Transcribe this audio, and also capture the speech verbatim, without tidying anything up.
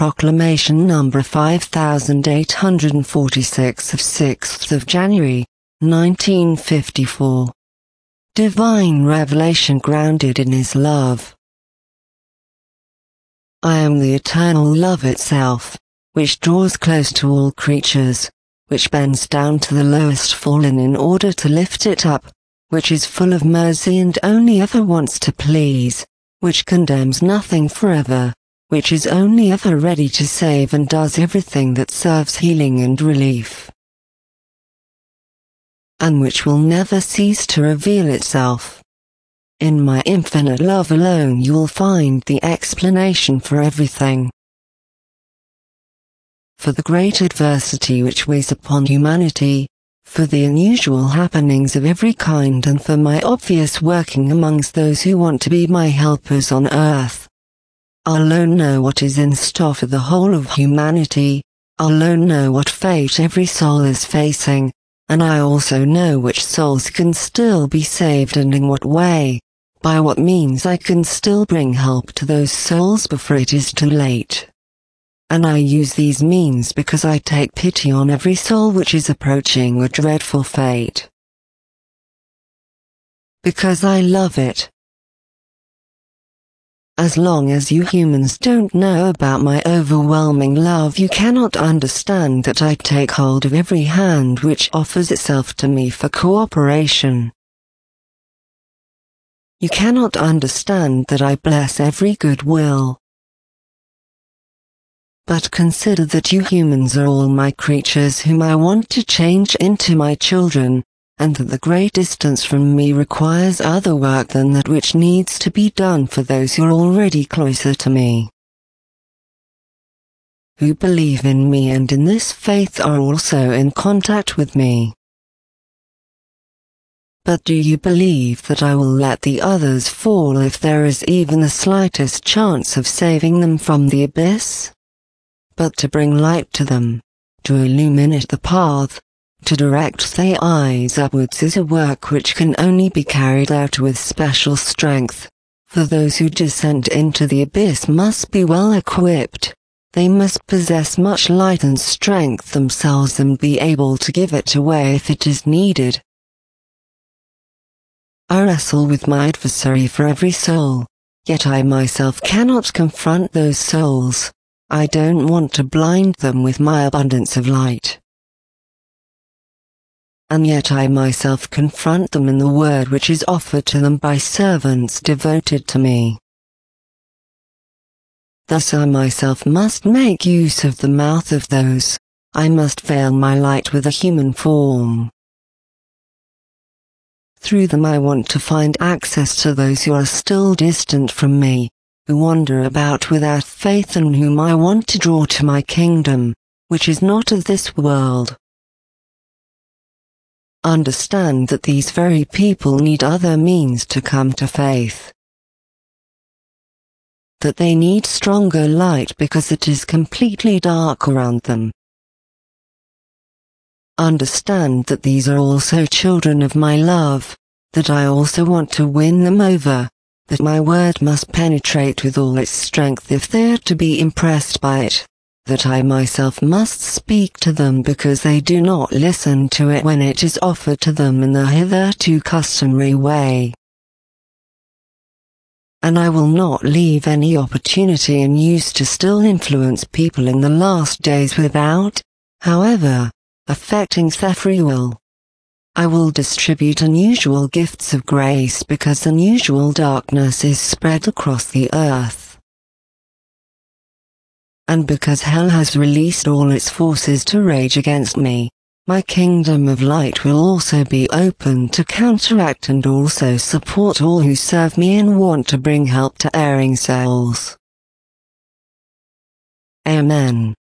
Proclamation number five thousand eight hundred forty-six of sixth of January, nineteen fifty-four. Divine revelation grounded in His love. I am the eternal love itself, which draws close to all creatures, which bends down to the lowest fallen in order to lift it up, which is full of mercy and only ever wants to please, which condemns nothing forever, which is only ever ready to save and does everything that serves healing and relief, and which will never cease to reveal itself. In my infinite love alone you will find the explanation for everything. For the great adversity which weighs upon humanity, for the unusual happenings of every kind, and for my obvious working amongst those who want to be my helpers on earth. I alone know what is in store for the whole of humanity, I alone know what fate every soul is facing, and I also know which souls can still be saved and in what way, by what means I can still bring help to those souls before it is too late. And I use these means because I take pity on every soul which is approaching a dreadful fate. Because I love it. As long as you humans don't know about my overwhelming love, you cannot understand that I take hold of every hand which offers itself to me for cooperation. You cannot understand that I bless every good will. But consider that you humans are all my creatures whom I want to change into my children, and that the great distance from me requires other work than that which needs to be done for those who are already closer to me, who believe in me and in this faith are also in contact with me. But do you believe that I will let the others fall if there is even the slightest chance of saving them from the abyss? But to bring light to them, to illuminate the path, to direct their eyes upwards is a work which can only be carried out with special strength, for those who descend into the abyss must be well equipped, they must possess much light and strength themselves and be able to give it away if it is needed. I wrestle with my adversary for every soul, yet I myself cannot confront those souls. I don't want to blind them with my abundance of light. And yet I myself confront them in the word which is offered to them by servants devoted to me. Thus I myself must make use of the mouth of those, I must veil my light with a human form. Through them I want to find access to those who are still distant from me, who wander about without faith and whom I want to draw to my kingdom, which is not of this world. Understand that these very people need other means to come to faith. That they need stronger light because it is completely dark around them. Understand that these are also children of my love, that I also want to win them over, that my word must penetrate with all its strength if they are to be impressed by it, that I myself must speak to them because they do not listen to it when it is offered to them in the hitherto customary way. And I will not leave any opportunity in use to still influence people in the last days without, however, affecting their free will. I will distribute unusual gifts of grace because unusual darkness is spread across the earth. And because hell has released all its forces to rage against me, my kingdom of light will also be open to counteract and also support all who serve me and want to bring help to erring souls. Amen.